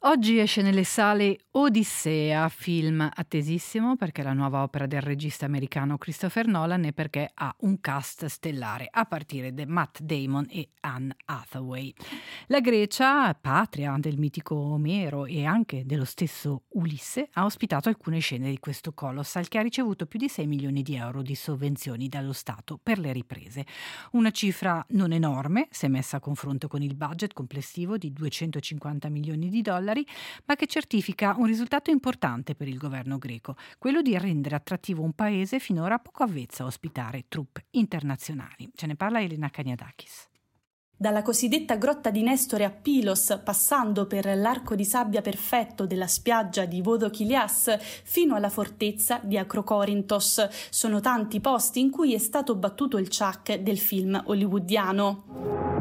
Oggi esce nelle sale Odissea, film attesissimo perché è la nuova opera del regista americano Christopher Nolan e perché ha un cast stellare a partire da Matt Damon e Anne Hathaway. La Grecia, patria del mitico Omero e anche dello stesso Ulisse, ha ospitato alcune scene di questo colossal che ha ricevuto più di 6 milioni di euro di sovvenzioni dallo Stato per le riprese. Una cifra non enorme se messa a confronto con il budget complessivo di 250 milioni di dollari, ma che certifica un risultato importante per il governo greco, quello di rendere attrattivo un paese finora poco avvezzo a ospitare troupe internazionali. Ce ne parla Elena Kaniadakis. Dalla cosiddetta grotta di Nestore a Pylos, passando per l'arco di sabbia perfetto della spiaggia di Vodokilias fino alla fortezza di Acrocorinthos, sono tanti posti in cui è stato battuto il ciak del film hollywoodiano.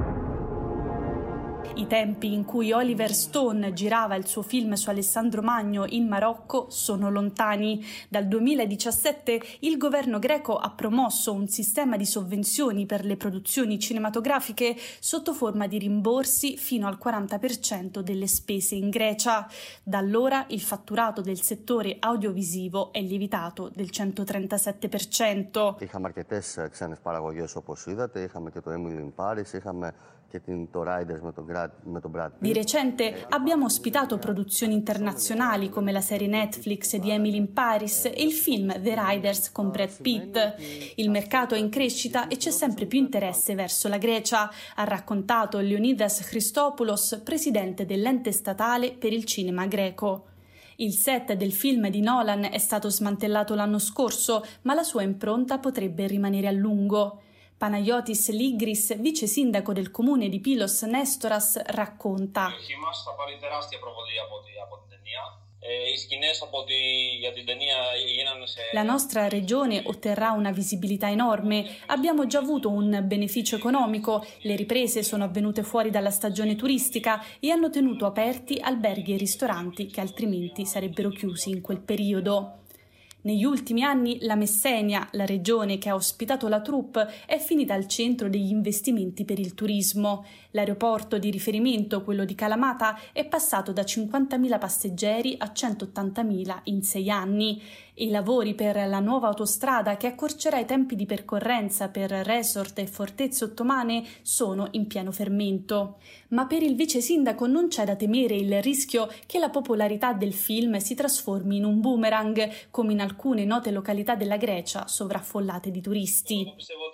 I tempi in cui Oliver Stone girava il suo film su Alessandro Magno in Marocco sono lontani. Dal 2017 il governo greco ha promosso un sistema di sovvenzioni per le produzioni cinematografiche sotto forma di rimborsi fino al 40% delle spese in Grecia. Da allora il fatturato del settore audiovisivo è lievitato del 137%. Είχαμε αρκετές ξένες παραγωγές όπως είδατε, είχαμε και το Emily in Paris, είχαμε και το Riders με τον Brad Pitt. Di recente abbiamo ospitato produzioni internazionali come la serie Netflix di Emily in Paris e il film The Riders con Brad Pitt. Il mercato è in crescita e c'è sempre più interesse verso la Grecia, ha raccontato Leonidas Christopoulos, presidente dell'ente statale per il cinema greco. Il set del film di Nolan è stato smantellato l'anno scorso, ma la sua impronta potrebbe rimanere a lungo. Παναγιώτης Ligris, vice sindaco del comune di Pylos Nestoras, racconta. La nostra regione otterrà una visibilità enorme, abbiamo già avuto un beneficio economico, le riprese sono avvenute fuori dalla stagione turistica e hanno tenuto aperti alberghi e ristoranti che altrimenti sarebbero chiusi in quel periodo. Negli ultimi anni la Messenia, la regione che ha ospitato la troupe, è finita al centro degli investimenti per il turismo. L'aeroporto di riferimento, quello di Kalamata, è passato da 50.000 passeggeri a 180.000 in 6 anni. I lavori per la nuova autostrada che accorcerà i tempi di percorrenza per resort e fortezze ottomane sono in pieno fermento. Ma per il vice sindaco non c'è da temere il rischio che la popolarità del film si trasformi in un boomerang, come in alcune note località della Grecia sovraffollate di turisti.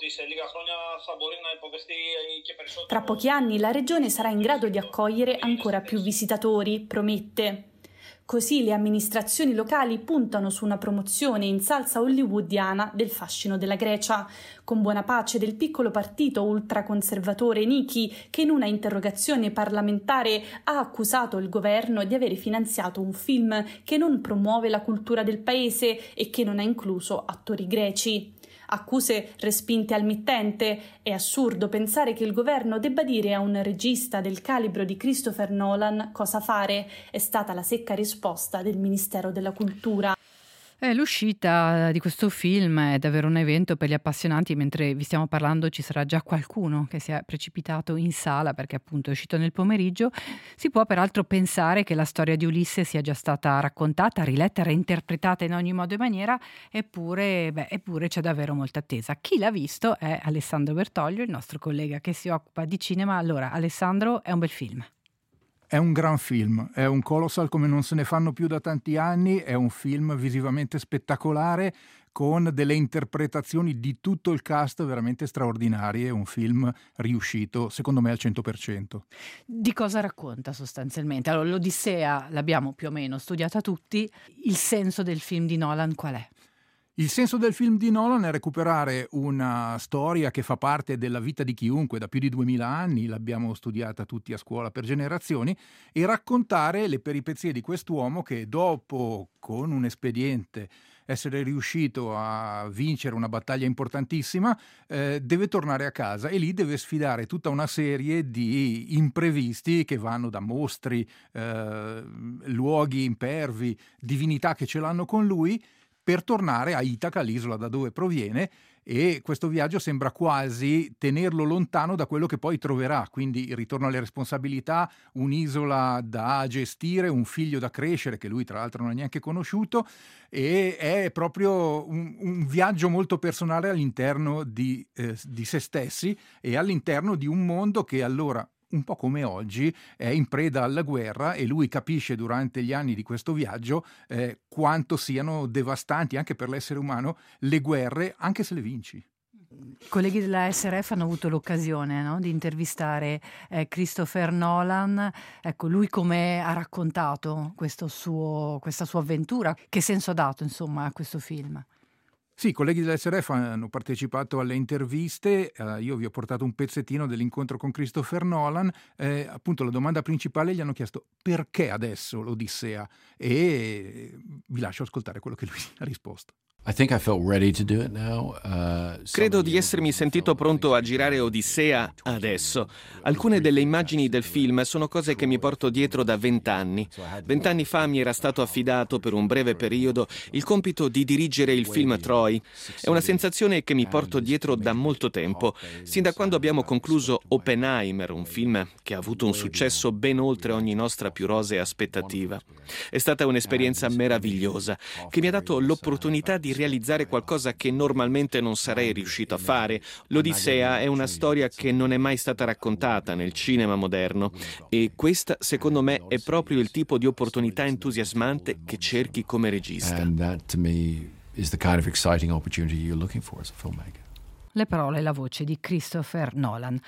Tra pochi anni la regione sarà in grado di accogliere ancora più visitatori, promette. Così le amministrazioni locali puntano su una promozione in salsa hollywoodiana del fascino della Grecia, con buona pace del piccolo partito ultraconservatore Niki, che in una interrogazione parlamentare ha accusato il governo di avere finanziato un film che non promuove la cultura del paese e che non ha incluso attori greci. Accuse respinte al mittente. È assurdo pensare che il governo debba dire a un regista del calibro di Christopher Nolan cosa fare, è stata la secca risposta del Ministero della Cultura. L'uscita di questo film è davvero un evento per gli appassionati. Mentre vi stiamo parlando ci sarà già qualcuno che si è precipitato in sala perché appunto è uscito nel pomeriggio. Si può peraltro pensare che la storia di Ulisse sia già stata raccontata, riletta, reinterpretata in ogni modo e maniera, eppure c'è davvero molta attesa. Chi l'ha visto è Alessandro Bertoglio, il nostro collega che si occupa di cinema. Allora, Alessandro, è un bel film. È un gran film, è un colossal come non se ne fanno più da tanti anni, è un film visivamente spettacolare con delle interpretazioni di tutto il cast veramente straordinarie, un film riuscito secondo me al 100%. Di cosa racconta sostanzialmente? Allora, l'Odissea l'abbiamo più o meno studiata tutti, il senso del film di Nolan qual è? Il senso del film di Nolan è recuperare una storia che fa parte della vita di chiunque da più di 2000 anni, l'abbiamo studiata tutti a scuola per generazioni, e raccontare le peripezie di quest'uomo che dopo, con un espediente, essere riuscito a vincere una battaglia importantissima, deve tornare a casa e lì deve sfidare tutta una serie di imprevisti che vanno da mostri, luoghi impervi, divinità che ce l'hanno con lui, per tornare a Itaca, l'isola da dove proviene, e questo viaggio sembra quasi tenerlo lontano da quello che poi troverà, quindi il ritorno alle responsabilità, un'isola da gestire, un figlio da crescere che lui tra l'altro non ha neanche conosciuto, e è proprio un viaggio molto personale all'interno di se stessi e all'interno di un mondo che allora, un po' come oggi, è in preda alla guerra, e lui capisce durante gli anni di questo viaggio quanto siano devastanti anche per l'essere umano le guerre, anche se le vinci. I colleghi della SRF hanno avuto l'occasione, no, di intervistare Christopher Nolan. Ecco, lui come ha raccontato questa sua avventura? Che senso ha dato, insomma, a questo film? Sì, i colleghi dell'SRF hanno partecipato alle interviste, io vi ho portato un pezzettino dell'incontro con Christopher Nolan, appunto la domanda principale gli hanno chiesto perché adesso l'Odissea, e vi lascio ascoltare quello che lui ha risposto. Credo di essermi sentito pronto a girare Odissea adesso. Alcune delle immagini del film sono cose che mi porto dietro da 20 anni. 20 anni fa mi era stato affidato per un breve periodo il compito di dirigere il film Troy. È una sensazione che mi porto dietro da molto tempo, sin da quando abbiamo concluso Oppenheimer, un film che ha avuto un successo ben oltre ogni nostra più rosea aspettativa. È stata un'esperienza meravigliosa che mi ha dato l'opportunità di realizzare qualcosa che normalmente non sarei riuscito a fare. L'Odissea è una storia che non è mai stata raccontata nel cinema moderno, e questa, secondo me, è proprio il tipo di opportunità entusiasmante che cerchi come regista. Le parole e la voce di Christopher Nolan.